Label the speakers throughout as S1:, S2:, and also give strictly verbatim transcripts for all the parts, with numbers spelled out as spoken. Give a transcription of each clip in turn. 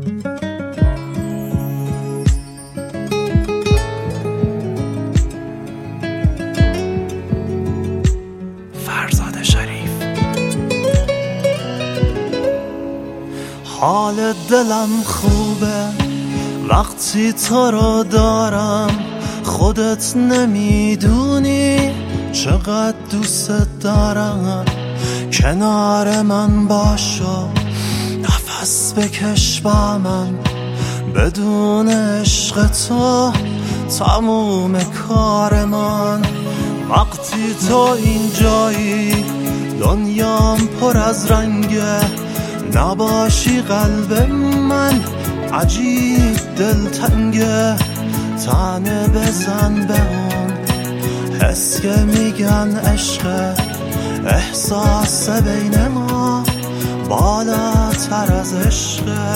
S1: حال دلم خوبه وقتی تو رو دارم، خودت نمیدونی چقدر دوست دارم. کنار من باشو، نفس بکش با من، بدون عشق تو تموم کار من. وقتی تو اینجایی دنیام پر از رنگه، نباشی قلب من عجیب دلتنگه. تنه بزن به اون حس که میگن عشقه، احساس بین ما بالاتر از عشقه.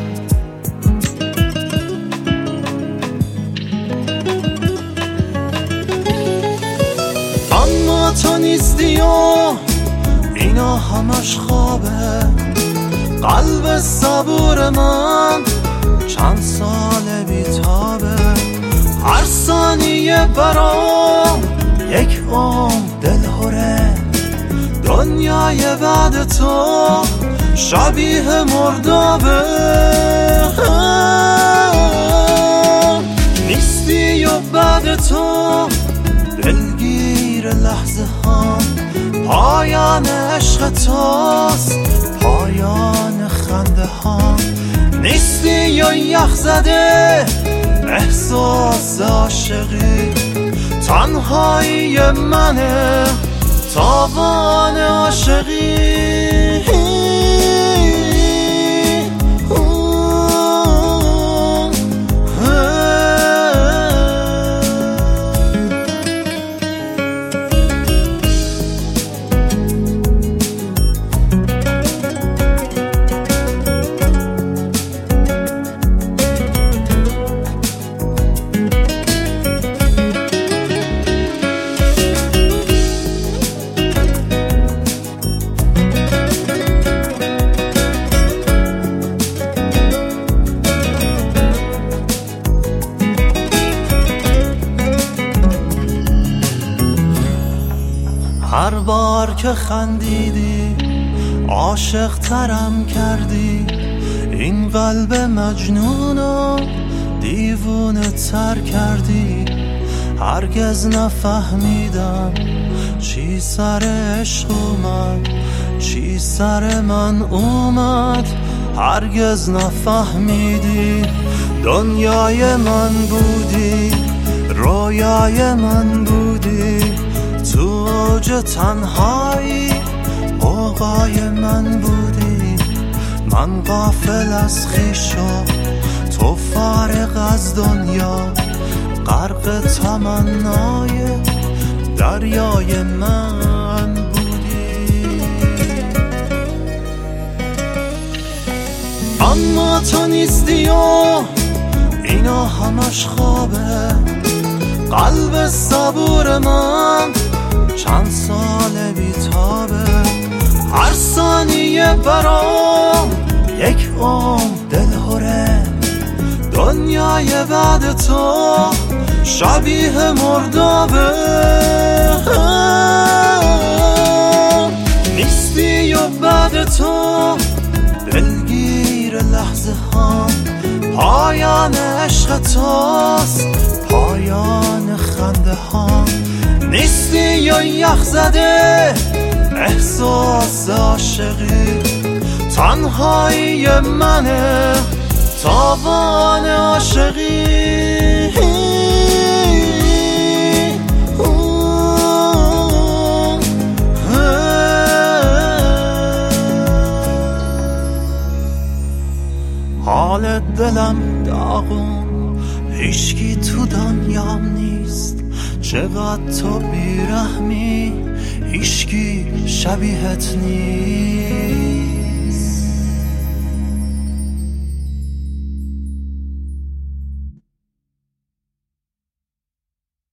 S1: اما تو نیستی و اینا همش خوابه. قلب صبور من چند سال بیتابه، هر ثانیه برام یک عمر دلهوره. دنیای بعد تو شبیه مردابه، نیستی و بعد تو دلگیر لحظه ها. پایان عشق توست، پایان خنده ها. نیستی و یخ زده احساس عاشقی، تنهایی منه تاوان عاشقی. هر بار که خندیدی عاشق ترم کردی، این قلب مجنونو دیوونه تر کردی. هرگز نفهمیدم چی سر عشق اومد، چی سر من اومد. هرگز نفهمیدی دنیای من بودی، رویای من بودی. تو اوج تنهایی قوقای من بودی. من غافل از خویش و تو فارغ از دنیا، غرق تمنای دریای من بودی. اما تو نیستی و اینا همش خوابه. قلب صبور من چند سال بیتابه، هر ثانیه برام یک عمر دلهوره. دنیای بعد تو شبیه مردابه، نیستی و بعد تو دلگیر لحظه ها. پایان عشق توست، پایان خنده ها. نیستی و یخ زده احساس عاشقی، تنهایی منه تاوان عاشقی. حال دلم داغون، هیچکی تو دنیام نیست. چقدر تو بیرحمی، هیچکی شبیهت نیست.